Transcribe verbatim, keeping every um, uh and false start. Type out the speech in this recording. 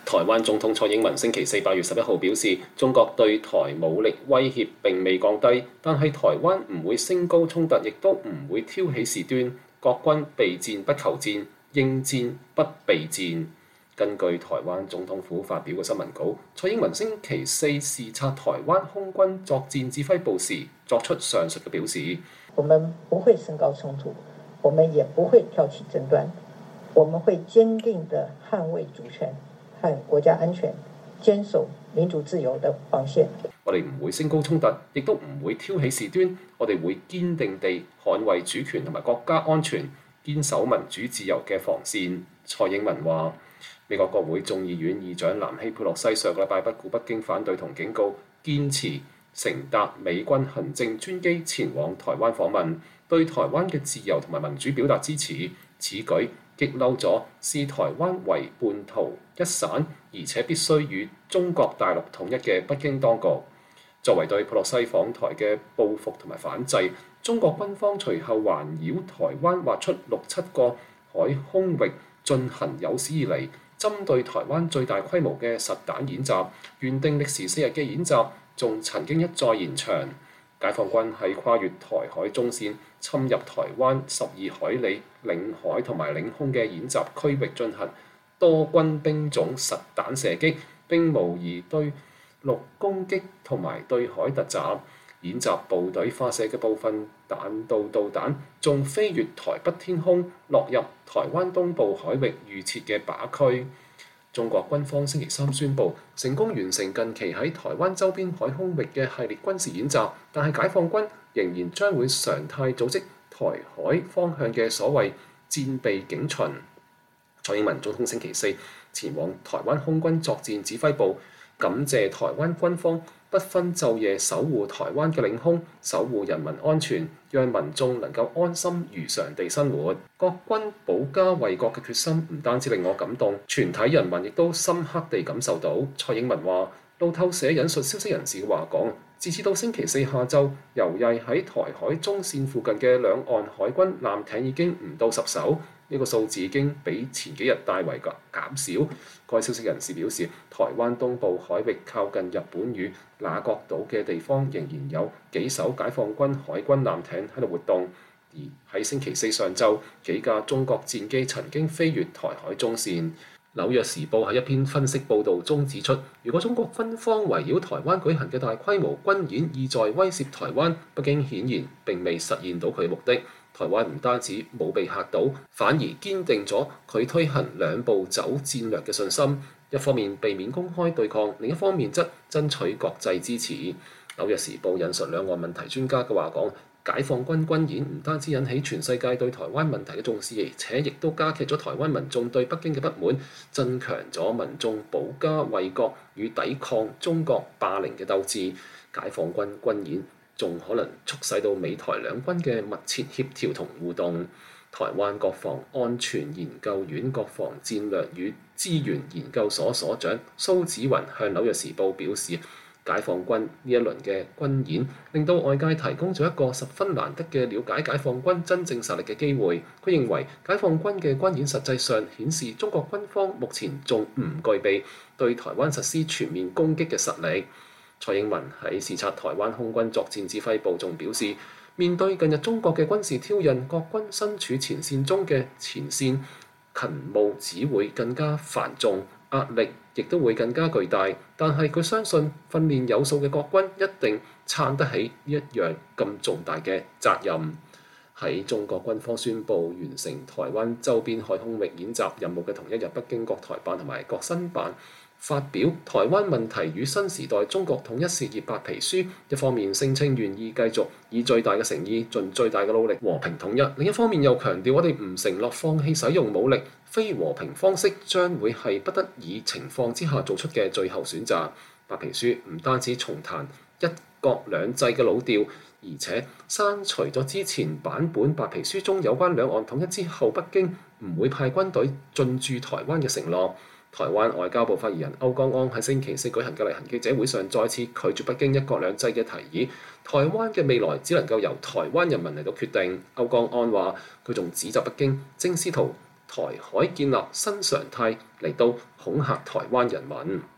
台灣總統蔡英文星期四八月十一號表示，中國對台武力威脅並未降低，但係台灣唔會升高衝突，亦都唔會挑起事端。國軍備戰不求戰，應戰不備戰。根據台灣總統府發表嘅新聞稿，蔡英文星期四視察台灣空軍作戰指揮部時，作出上述嘅表示： 我們不會升高衝突，我們也不會挑起爭端，我們會堅定地捍衛主權和國家安全，堅守民主自由的防線。 我哋唔會升高衝突，亦都唔會挑起事端。我哋會堅定地捍衛主權同埋國家安全，堅守民主自由嘅防線。蔡英文話：美國國會眾議院議長南希佩洛西上個禮拜不顧北京反對同警告，堅持乘搭美軍行政專機前往台灣訪問，對台灣嘅自由同埋民主表達支持。此舉激嬲咗視台灣為半島一省，而且必須與中國大陸統一嘅北京當局。作為對佩洛西訪台嘅報復同埋反制，中國軍方隨後環繞台灣劃出六七個海空域，進行有史以嚟針對台灣最大規模嘅實彈演習。原定歷時四日嘅演習，仲曾經一再延長。解放軍喺跨越台海中線，侵入台灣十二海里領海同埋領空嘅演習區域進行多軍兵種實彈射擊，並模擬對陸攻擊同埋對海突襲。演習部隊發射嘅部分彈道導彈仲飛越台北天空，落入台灣東部海域預設嘅靶區。中國軍方星期三宣布成功完成近期喺台灣周邊海空域嘅系列軍事演習，但係解放軍仍然將會常態組織台海方向嘅所謂戰備警巡。蔡英文總統星期四前往台灣空軍作戰指揮部，感謝台灣軍方不分晝夜守護台灣嘅領空，守護人民安全，讓民眾能夠安心如常地生活。國軍保家衛國嘅決心唔單止令我感動，全體人民亦都深刻地感受到。蔡英文話：路透社引述消息人士嘅話講，截至到星期四下晝，游曳喺台海中線附近嘅兩岸海軍艦艇已經唔到十艘。呢個數字已經比前幾日大為減少。該消息人士表示，台灣東部海域靠近日本與那國島嘅地方，仍然有幾艘解放軍海軍艦艇喺度活動。而喺星期四上晝，幾架中國戰機曾經飛越台海中線。紐約時報喺一篇分析報導中指出，如果中國軍方圍繞台灣舉行嘅大規模軍演意在威懾台灣，北京顯然並未實現到佢嘅目的。台灣唔單止冇被嚇到，反而堅定咗佢推行兩步走戰略嘅信心。一方面避免公開對抗，另一方面則爭取國際支持。紐約時報引述兩岸問題專家嘅話講，解放軍軍演唔單止引起全世界對台灣問題嘅重視，而且亦都加劇咗台灣民眾對北京嘅不滿，增強咗民眾保家衛國與抵抗中國霸凌嘅鬥志。解放軍軍演仲可能促使到美台兩軍嘅密切協調同互動。台灣國防安全研究院國防戰略與資源研究所所長蘇紫雲向紐約時報表示，解放軍呢一輪嘅軍演令到外界提供咗一個十分難得嘅了解解放軍真正實力嘅機會。佢認為解放軍嘅軍演實際上顯示中國軍方目前仲唔具備對台灣實施全面攻擊嘅實力。蔡英文喺視察台灣空軍作戰指揮部仲表示，面對近日中國嘅軍事挑釁，國軍身處前線中嘅前線勤務只會更加繁重，壓力亦都會更加巨大。但係佢相信訓練有素嘅國軍一定撐得起呢一樣咁重大嘅責任。喺中國軍方宣布完成台灣周邊海空域演習任務嘅同一日，北京國台辦同埋國新辦發表《台灣問題與新時代中國統一事業白皮書》，一方面聲稱願意繼續以最大嘅誠意、盡最大嘅努力和平統一，另一方面又強調我哋唔承諾放棄使用武力，非和平方式將會係不得已情況之下做出嘅最後選擇。白皮書唔單止重彈一國兩制嘅老調，而且刪除咗之前版本白皮書中有關兩岸統一之後北京唔會派軍隊進駐台灣嘅承諾。台灣外交部發言人歐江安喺星期四舉行嘅例行記者會上，再次拒絕北京一國兩制嘅提議。台灣嘅未來只能夠由台灣人民嚟到決定。歐江安話：佢仲指責北京正試圖台海建立新常態嚟到恐嚇台灣人民。